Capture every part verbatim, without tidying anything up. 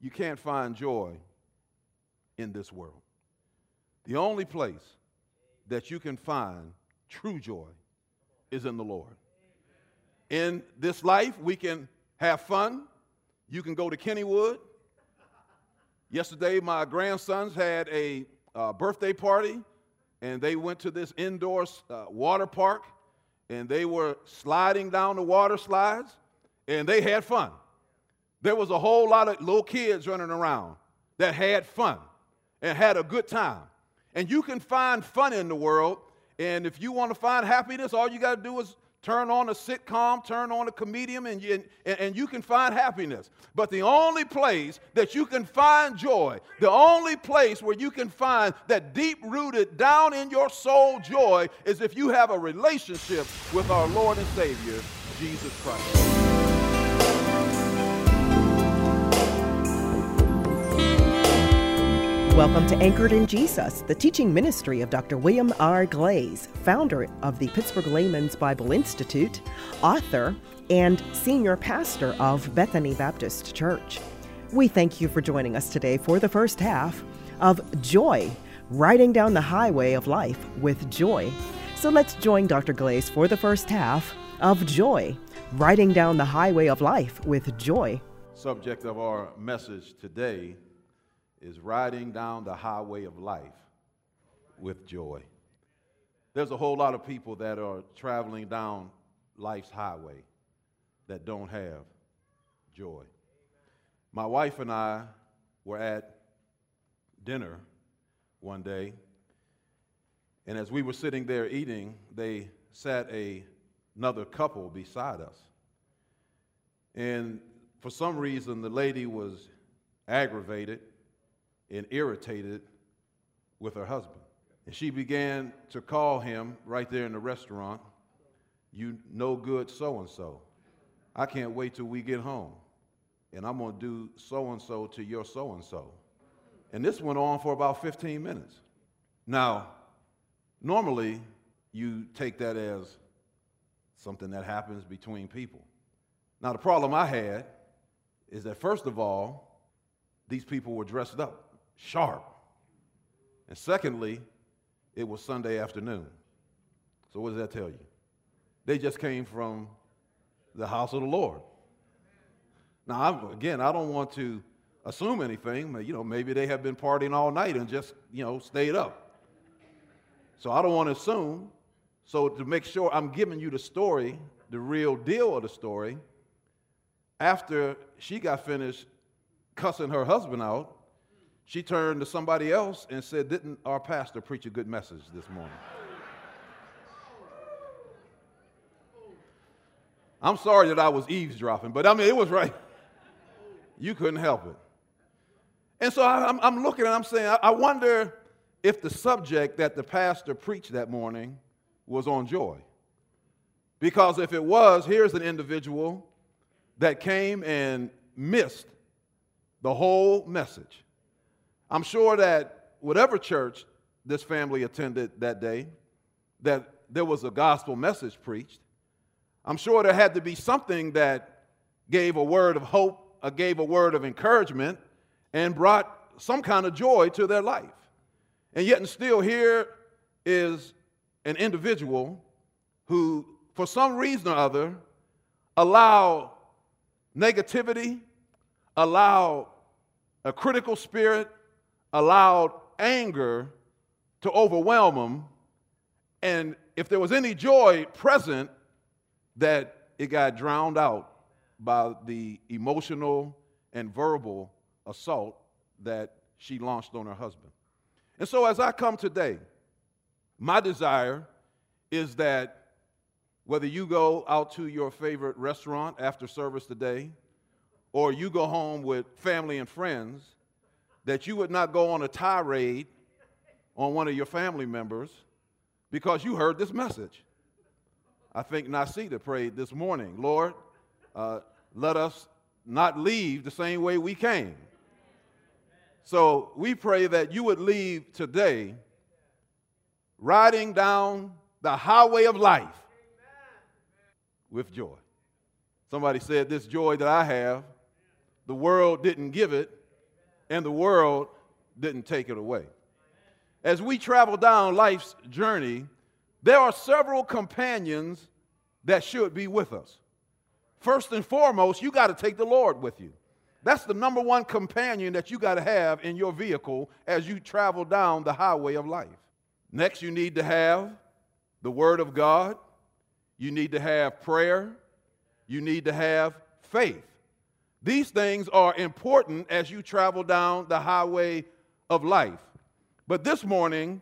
you can't find joy in this world. The only place that you can find true joy is in the Lord. In this life, we can have fun. You can go to Kennywood. Yesterday, my grandsons had a uh, birthday party, and they went to this indoor uh, water park, and they were sliding down the water slides, and they had fun. There was a whole lot of little kids running around that had fun and had a good time. And you can find fun in the world, and if you want to find happiness, all you got to do is turn on a sitcom, turn on a comedian, and you, and, and you can find happiness. But the only place that you can find joy, the only place where you can find that deep-rooted, down in your soul joy is if you have a relationship with our Lord and Savior, Jesus Christ. Welcome to Anchored in Jesus, the teaching ministry of Doctor William R. Glaze, founder of the Pittsburgh Layman's Bible Institute, author, and senior pastor of Bethany Baptist Church. We thank you for joining us today for the first half of Joy, Riding Down the Highway of Life with Joy. So let's join Doctor Glaze for the first half of Joy, Riding Down the Highway of Life with Joy. Subject of our message today is riding down the highway of life with joy. There's a whole lot of people that are traveling down life's highway that don't have joy. My wife and I were at dinner one day, and as we were sitting there eating, they sat a, another couple beside us. And for some reason, the lady was aggravated and irritated with her husband. And she began to call him right there in the restaurant, "You no good so-and-so. I can't wait till we get home, and I'm going to do so-and-so to your so-and-so." And this went on for about fifteen minutes. Now, normally, you take that as something that happens between people. Now, the problem I had is that, first of all, these people were dressed up sharp. And secondly, it was Sunday afternoon. So what does that tell you? They just came from the house of the Lord. Now, I'm, again, I don't want to assume anything. You know, maybe they have been partying all night and just, you know, stayed up. So I don't want to assume. So to make sure I'm giving you the story, the real deal of the story, after she got finished cussing her husband out, she turned to somebody else and said, "Didn't our pastor preach a good message this morning?" I'm sorry that I was eavesdropping, but I mean, it was right. You couldn't help it. And so I, I'm, I'm looking and I'm saying, I, I wonder if the subject that the pastor preached that morning was on joy. Because if it was, here's an individual that came and missed the whole message. I'm sure that whatever church this family attended that day, that there was a gospel message preached. I'm sure there had to be something that gave a word of hope, or gave a word of encouragement, and brought some kind of joy to their life. And yet and still here is an individual who, for some reason or other, allowed negativity, allowed a critical spirit, allowed anger to overwhelm them, and if there was any joy present, that it got drowned out by the emotional and verbal assault that she launched on her husband. And so as I come today, my desire is that whether you go out to your favorite restaurant after service today, or you go home with family and friends, that you would not go on a tirade on one of your family members because you heard this message. I think Nasita prayed this morning, "Lord, uh, let us not leave the same way we came." So we pray that you would leave today riding down the highway of life with joy. Somebody said, "This joy that I have, the world didn't give it, and the world didn't take it away. As we travel down life's journey, there are several companions that should be with us. First and foremost, you got to take the Lord with you. That's the number one companion that you got to have in your vehicle as you travel down the highway of life. Next, you need to have the Word of God. You need to have prayer. You need to have faith. These things are important as you travel down the highway of life. But this morning,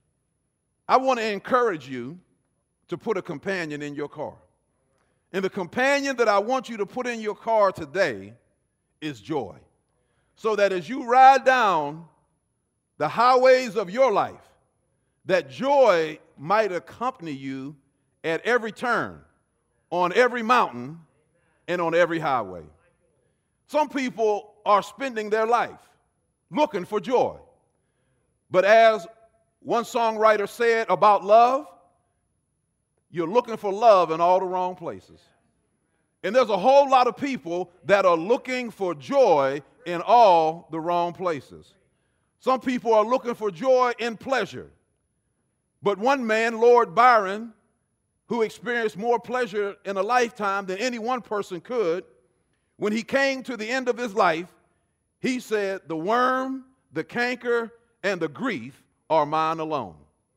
I want to encourage you to put a companion in your car. And the companion that I want you to put in your car today is joy. So that as you ride down the highways of your life, that joy might accompany you at every turn, on every mountain, and on every highway. Some people are spending their life looking for joy. But as one songwriter said about love, you're looking for love in all the wrong places. And there's a whole lot of people that are looking for joy in all the wrong places. Some people are looking for joy in pleasure. But one man, Lord Byron, who experienced more pleasure in a lifetime than any one person could, when he came to the end of his life, he said, "The worm, the canker, and the grief are mine alone."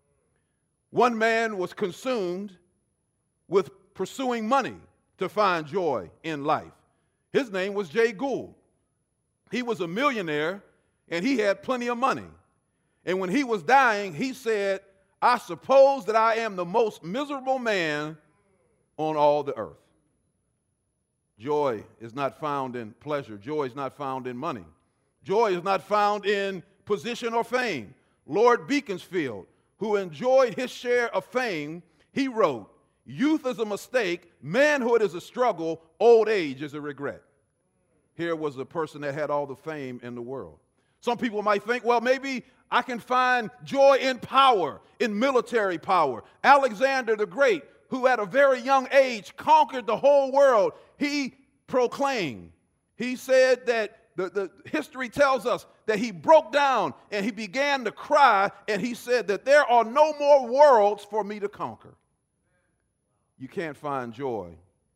One man was consumed with pursuing money to find joy in life. His name was Jay Gould. He was a millionaire, and he had plenty of money. And when he was dying, he said, "I suppose that I am the most miserable man on all the earth." Joy is not found in pleasure. Joy is not found in money. Joy is not found in position or fame. Lord Beaconsfield, who enjoyed his share of fame, he wrote, "Youth is a mistake, manhood is a struggle, old age is a regret." Here was a person that had all the fame in the world. Some people might think, well, maybe I can find joy in power, in military power. Alexander the Great, who at a very young age conquered the whole world, he proclaimed, he said that the, the history tells us that he broke down and he began to cry, and he said that there are no more worlds for me to conquer. You can't find joy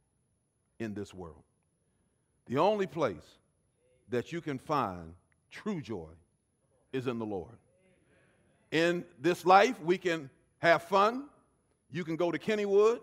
in this world. The only place that you can find true joy is in the Lord. In this life, we can have fun. You can go to Kennywood.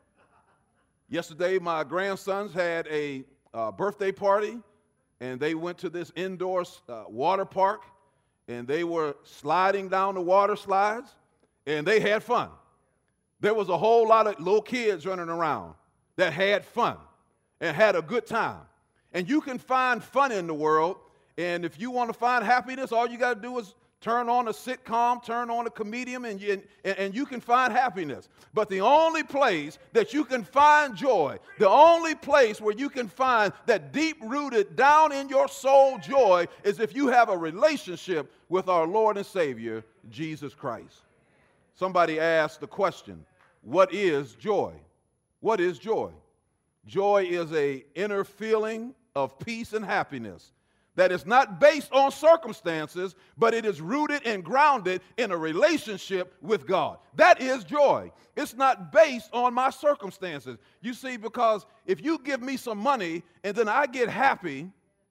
Yesterday, my grandsons had a uh, birthday party, and they went to this indoor uh, water park, and they were sliding down the water slides, and they had fun. There was a whole lot of little kids running around that had fun and had a good time. And you can find fun in the world, and if you want to find happiness, all you got to do is turn on a sitcom, turn on a comedian, and you, and, and you can find happiness. But the only place that you can find joy, the only place where you can find that deep-rooted, down in your soul joy is if you have a relationship with our Lord and Savior, Jesus Christ. Somebody asked the question, what is joy? What is joy? Joy is an inner feeling of peace and happiness that is not based on circumstances, but it is rooted and grounded in a relationship with God. That is joy. It's not based on my circumstances. You see, because if you give me some money and then I get happy,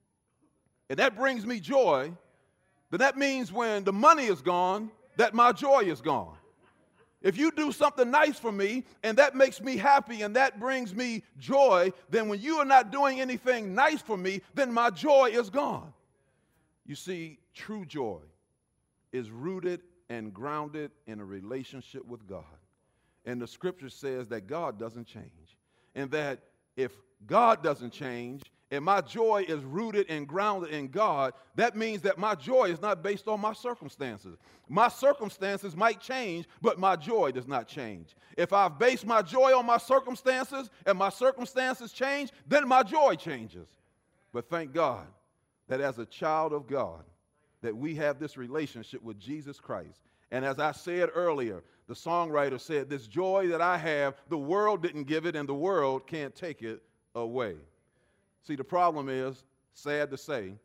and that brings me joy, then that means when the money is gone, that my joy is gone. If you do something nice for me and that makes me happy and that brings me joy, then when you are not doing anything nice for me, then my joy is gone. You see, true joy is rooted and grounded in a relationship with God. And the scripture says that God doesn't change. And that if God doesn't change, and my joy is rooted and grounded in God, that means that my joy is not based on my circumstances. My circumstances might change, but my joy does not change. If I've based my joy on my circumstances and my circumstances change, then my joy changes. But thank God that as a child of God, that we have this relationship with Jesus Christ. And as I said earlier, the songwriter said, this joy that I have, the world didn't give it and the world can't take it away. See, the problem is, sad to say,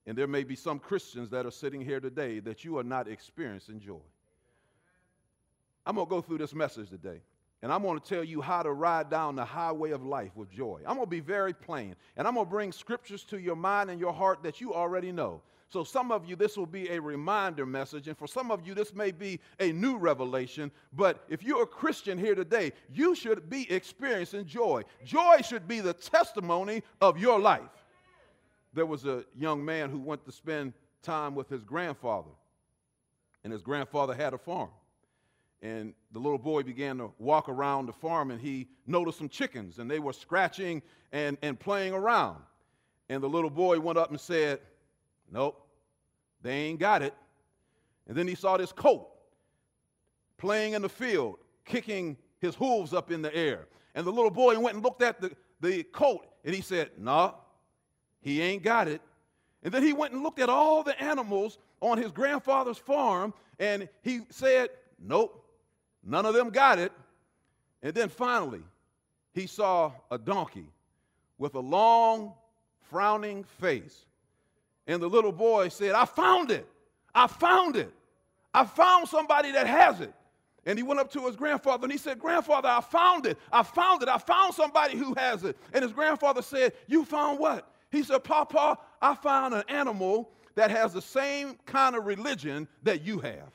And there may be some Christians that are sitting here today that you are not experiencing joy. I'm going to go through this message today, and I'm going to tell you how to ride down the highway of life with joy. I'm going to be very plain, and I'm going to bring scriptures to your mind and your heart that you already know. So some of you, this will be a reminder message, and for some of you, this may be a new revelation, but if you're a Christian here today, you should be experiencing joy. Joy should be the testimony of your life. There was a young man who went to spend time with his grandfather, and his grandfather had a farm. And the little boy began to walk around the farm, and he noticed some chickens, and they were scratching and, and playing around. And the little boy went up and said, "Nope, they ain't got it." And then he saw this colt playing in the field, kicking his hooves up in the air. And the little boy went and looked at the, the colt, and he said, "No, he ain't got it." And then he went and looked at all the animals on his grandfather's farm, and he said, "Nope, none of them got it." And then finally, he saw a donkey with a long, frowning face. And the little boy said, "I found it. I found it. I found somebody that has it." And he went up to his grandfather and he said, "Grandfather, I found it. I found it. I found somebody who has it." And his grandfather said, "You found what?" He said, "Papa, I found an animal that has the same kind of religion that you have."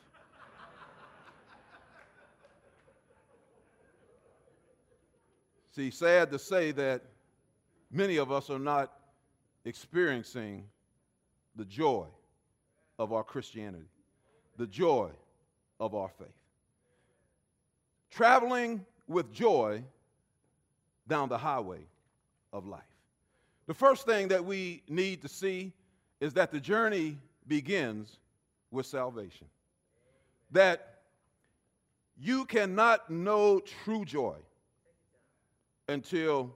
See, sad to say that many of us are not experiencing the joy of our Christianity, the joy of our faith. Traveling with joy down the highway of life. The first thing that we need to see is that the journey begins with salvation. That you cannot know true joy until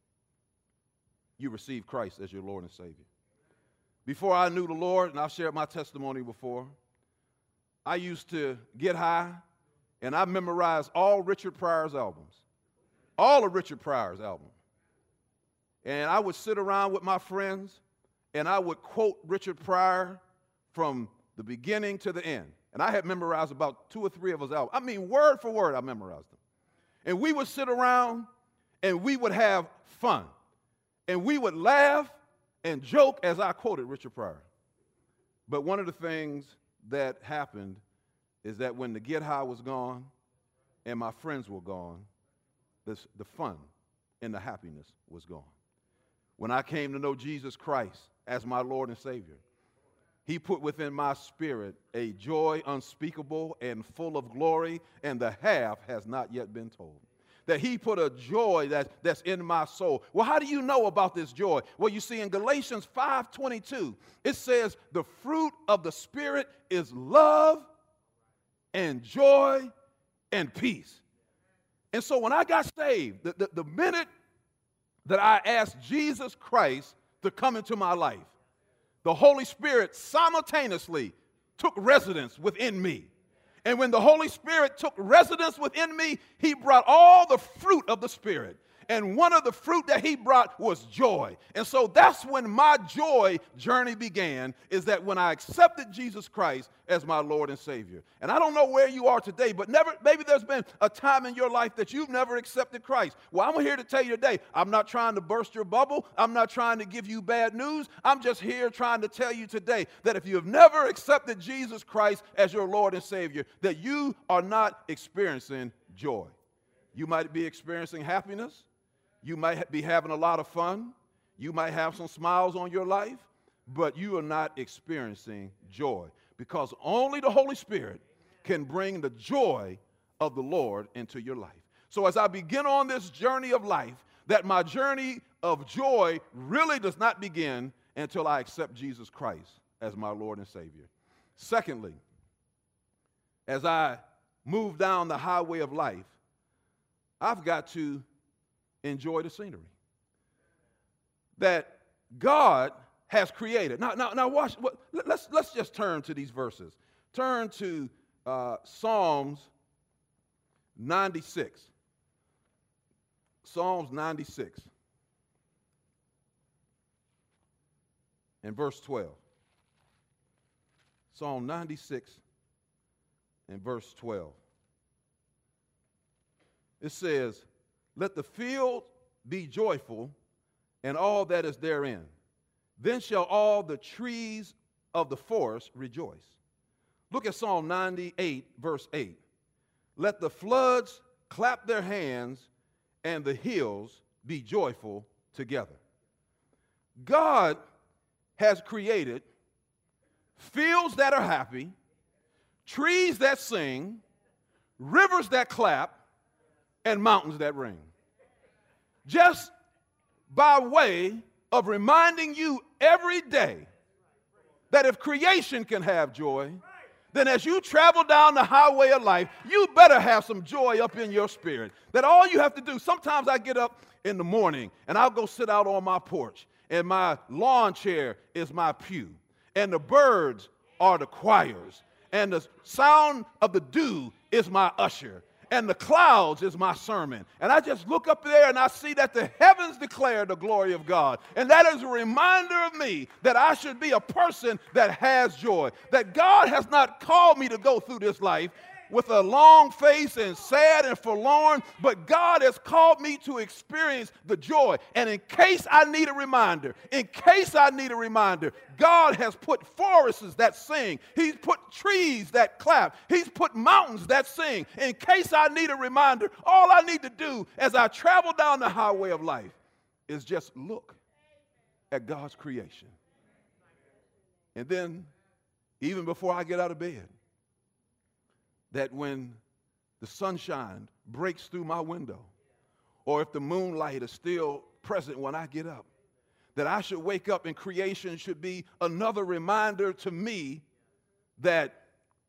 you receive Christ as your Lord and Savior. Before I knew the Lord, and I've shared my testimony before, I used to get high, and I memorized all Richard Pryor's albums, all of Richard Pryor's albums. And I would sit around with my friends, and I would quote Richard Pryor from the beginning to the end. And I had memorized about two or three of his albums. I mean, word for word, I memorized them. And we would sit around, and we would have fun. And we would laugh and joke as I quoted Richard Pryor. But one of the things that happened is that when the get high was gone and my friends were gone, this, the fun and the happiness was gone. When I came to know Jesus Christ as my Lord and Savior, He put within my spirit a joy unspeakable and full of glory, and the half has not yet been told. That He put a joy that, that's in my soul. Well, how do you know about this joy? Well, you see in Galatians five twenty-two, it says the fruit of the Spirit is love and joy and peace. And so when I got saved, the, the, the minute that I asked Jesus Christ to come into my life, the Holy Spirit simultaneously took residence within me. And when the Holy Spirit took residence within me, He brought all the fruit of the Spirit. And one of the fruit that He brought was joy. And so that's when my joy journey began, is that when I accepted Jesus Christ as my Lord and Savior. And I don't know where you are today, but never, maybe there's been a time in your life that you've never accepted Christ. Well, I'm here to tell you today, I'm not trying to burst your bubble. I'm not trying to give you bad news. I'm just here trying to tell you today that if you have never accepted Jesus Christ as your Lord and Savior, that you are not experiencing joy. You might be experiencing happiness. You might be having a lot of fun. You might have some smiles on your life, but you are not experiencing joy, because only the Holy Spirit can bring the joy of the Lord into your life. So as I begin on this journey of life, that my journey of joy really does not begin until I accept Jesus Christ as my Lord and Savior. Secondly, as I move down the highway of life, I've got to enjoy the scenery that God has created. Now, now, now watch. What, let's, let's just turn to these verses. Turn to uh, Psalms ninety-six. Psalms ninety-six and verse twelve. Psalm ninety-six and verse twelve. It says, let the field be joyful and all that is therein. Then shall all the trees of the forest rejoice. Look at Psalm ninety-eight, verse eight. Let the floods clap their hands and the hills be joyful together. God has created fields that are happy, trees that sing, rivers that clap, and mountains that ring. Just by way of reminding you every day that if creation can have joy, then as you travel down the highway of life, you better have some joy up in your spirit. That all you have to do, sometimes I get up in the morning and I'll go sit out on my porch, and my lawn chair is my pew, and the birds are the choirs, and the sound of the dew is my usher, and the clouds is my sermon. And I just look up there and I see that the heavens declare the glory of God. And that is a reminder of me that I should be a person that has joy. That God has not called me to go through this life with a long face and sad and forlorn, but God has called me to experience the joy. And in case I need a reminder, in case I need a reminder, God has put forests that sing. He's put trees that clap. He's put mountains that sing. In case I need a reminder, all I need to do as I travel down the highway of life is just look at God's creation. And then, even before I get out of bed, that when the sunshine breaks through my window, or if the moonlight is still present when I get up, that I should wake up and creation should be another reminder to me that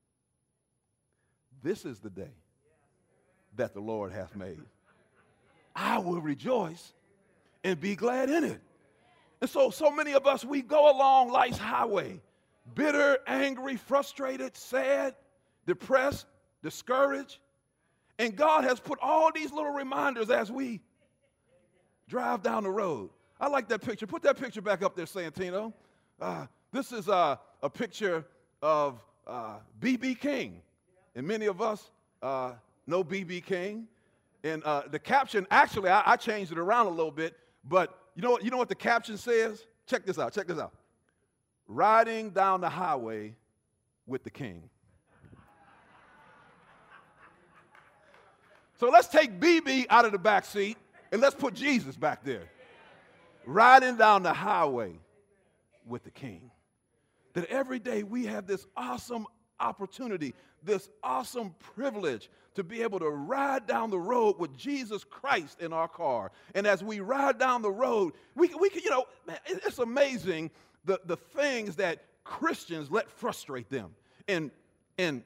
this is the day that the Lord hath made. I will rejoice and be glad in it. And so, so many of us, we go along life's highway, bitter, angry, frustrated, sad, depressed, discouraged, and God has put all these little reminders as we drive down the road. I like that picture. Put that picture back up there, Santino. Uh, this is uh, a picture of uh, B B King, and many of us uh, know B B King. And uh, the caption, actually, I, I changed it around a little bit, but you know, you know what the caption says? Check this out. Check this out. Riding down the highway with the King. So let's take B B out of the back seat and let's put Jesus back there. Riding down the highway with the King. That every day we have this awesome opportunity, this awesome privilege to be able to ride down the road with Jesus Christ in our car. And as we ride down the road, we, we can, you know, man, it's amazing the, the things that Christians let frustrate them and, and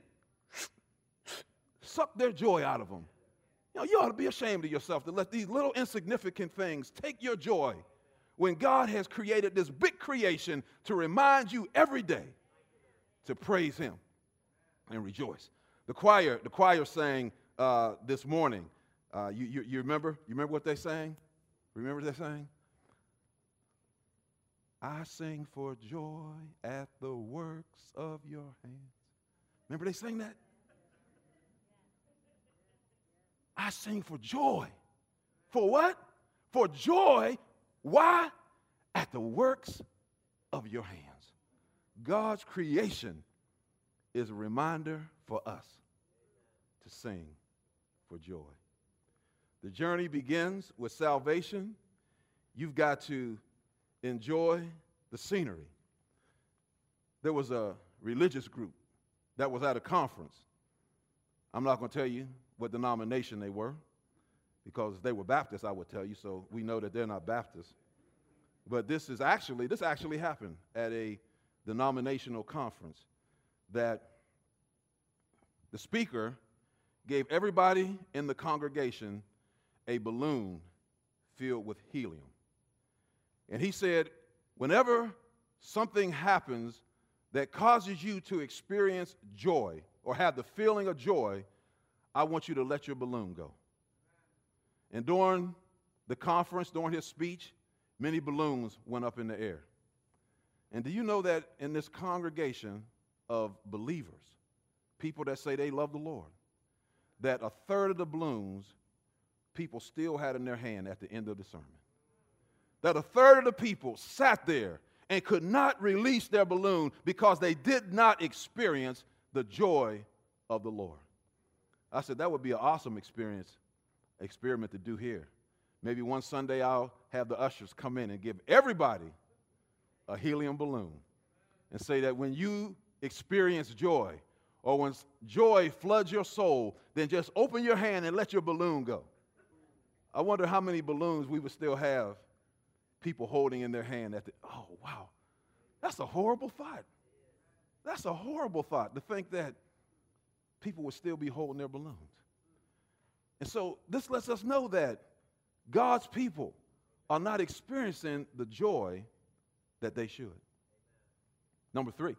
suck their joy out of them. You know, you ought to be ashamed of yourself to let these little insignificant things take your joy when God has created this big creation to remind you every day to praise Him and rejoice. The choir, the choir sang uh, this morning. Uh, you, you, you remember? You remember what they sang? Remember what they sang? I sing for joy at the works of your hands. Remember they sang that? I sing for joy. For what? For joy. Why? At the works of your hands. God's creation is a reminder for us to sing for joy. The journey begins with salvation. You've got to enjoy the scenery. There was a religious group that was at a conference. I'm not going to tell you what denomination they were, because if they were Baptists, I would tell you, so we know that they're not Baptists. But this is actually, this actually happened at a denominational conference, that the speaker gave everybody in the congregation a balloon filled with helium. And he said, whenever something happens that causes you to experience joy or have the feeling of joy, I want you to let your balloon go. And during the conference, during his speech, many balloons went up in the air. And do you know that in this congregation, of believers, people that say they love the Lord, that a third of the balloons people still had in their hand at the end of the sermon. That a third of the people sat there and could not release their balloon because they did not experience the joy of the Lord. I said, that would be an awesome experience, experiment to do here. Maybe one Sunday I'll have the ushers come in and give everybody a helium balloon and say that when you experience joy, or when joy floods your soul, then just open your hand and let your balloon go. I wonder how many balloons we would still have people holding in their hand at the, oh, wow. That's a horrible thought. That's a horrible thought to think that people would still be holding their balloons. And so this lets us know that God's people are not experiencing the joy that they should. Number three,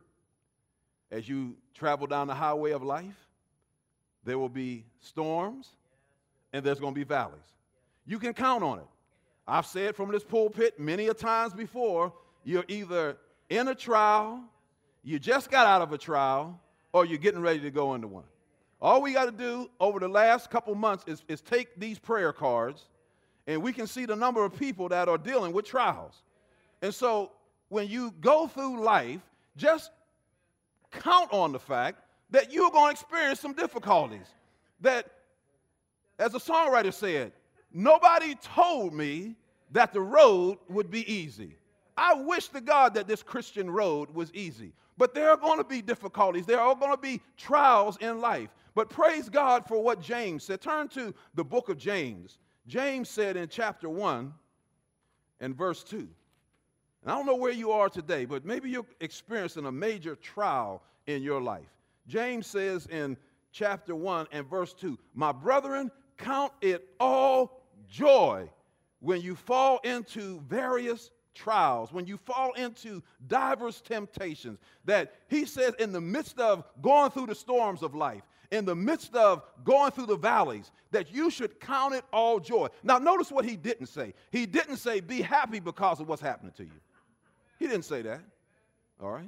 as you travel down the highway of life, there will be storms and there's going to be valleys. You can count on it. I've said from this pulpit many a times before, you're either in a trial, you just got out of a trial, or you're getting ready to go into one. All we got to do over the last couple months is, is take these prayer cards, and we can see the number of people that are dealing with trials. And so when you go through life, just count on the fact that you're going to experience some difficulties. That, as the songwriter said, nobody told me that the road would be easy. I wish to God that this Christian road was easy. But there are going to be difficulties. There are going to be trials in life. But praise God for what James said. Turn to the book of James. James said in chapter one and verse two. And I don't know where you are today, but maybe you're experiencing a major trial in your life. James says in chapter one and verse two, my brethren, count it all joy when you fall into various trials, when you fall into diverse temptations, that he says in the midst of going through the storms of life, in the midst of going through the valleys, that you should count it all joy. Now, notice what he didn't say. He didn't say, be happy because of what's happening to you. He didn't say that, all right?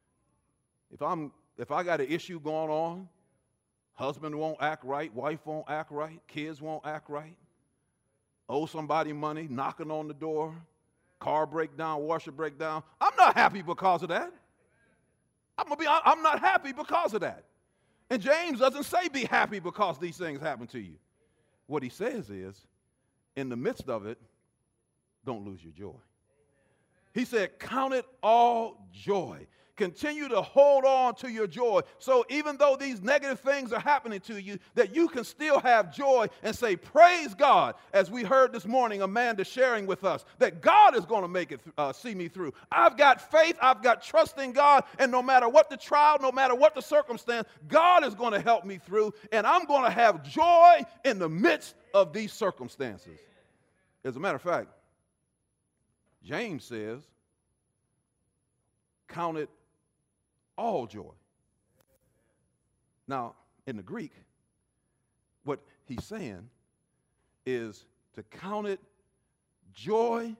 If I'm, if I got an issue going on, husband won't act right, wife won't act right, kids won't act right, owe somebody money, knocking on the door, car breakdown, washer breakdown, I'm not happy because of that. I'm gonna be, I'm not happy because of that. And James doesn't say be happy because these things happen to you. What he says is, in the midst of it, don't lose your joy. He said, count it all joy. Continue to hold on to your joy. So even though these negative things are happening to you, that you can still have joy and say, praise God, as we heard this morning, Amanda sharing with us, that God is going to make it, uh, see me through. I've got faith, I've got trust in God, and no matter what the trial, no matter what the circumstance, God is going to help me through, and I'm going to have joy in the midst of these circumstances. As a matter of fact, James says, count it all joy. Now, in the Greek, what he's saying is to count it joy.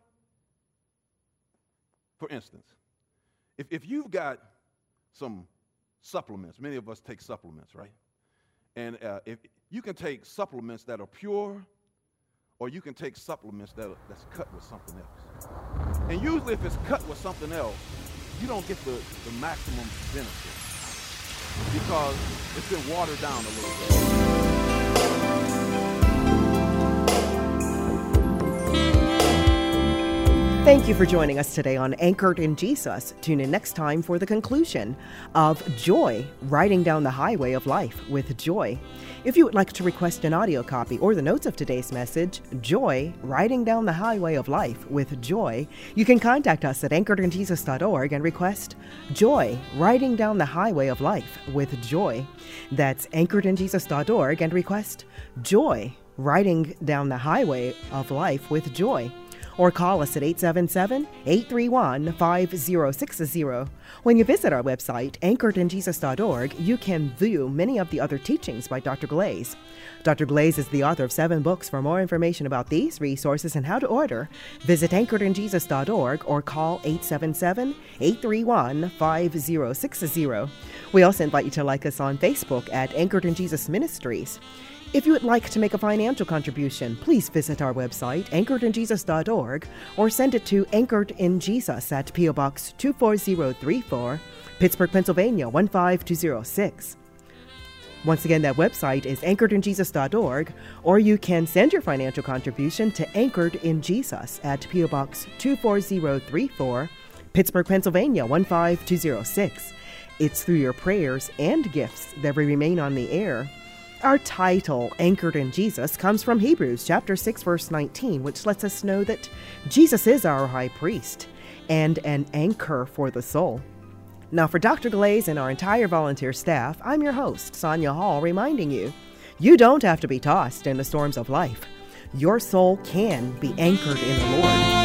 For instance, if, if you've got some supplements, many of us take supplements, right? And uh, if you can take supplements that are pure, or you can take supplements that are, that's cut with something else. And usually if it's cut with something else, you don't get the, the maximum benefit because it's been watered down a little bit. Thank you for joining us today on Anchored in Jesus. Tune in next time for the conclusion of Joy, Riding Down the Highway of Life with Joy. If you would like to request an audio copy or the notes of today's message, Joy, Riding Down the Highway of Life with Joy, you can contact us at anchored in jesus dot org and request Joy, Riding Down the Highway of Life with Joy. That's anchored in jesus dot org and request Joy, Riding Down the Highway of Life with Joy. or call us at eight seven seven, eight three one, five zero six zero. When you visit our website, anchored in jesus dot org, you can view many of the other teachings by Doctor Glaze. Doctor Glaze is the author of seven books. For more information about these resources and how to order, visit anchored in jesus dot org or call eight seven seven, eight three one, five zero six zero. We also invite you to like us on Facebook at Anchored in Jesus Ministries. If you would like to make a financial contribution, please visit our website, anchored in jesus dot org, or send it to Anchored in Jesus at P O Box two four zero three four, Pittsburgh, Pennsylvania one five two zero six. Once again, that website is anchored in jesus dot org, or you can send your financial contribution to Anchored in Jesus at P O Box two four zero three four, Pittsburgh, Pennsylvania one five two zero six. It's through your prayers and gifts that we remain on the air. Our title, Anchored in Jesus, comes from Hebrews chapter six, verse nineteen, which lets us know that Jesus is our high priest and an anchor for the soul. Now, for Doctor Glaze and our entire volunteer staff, I'm your host, Sonia Hall, reminding you, you don't have to be tossed in the storms of life. Your soul can be anchored in the Lord.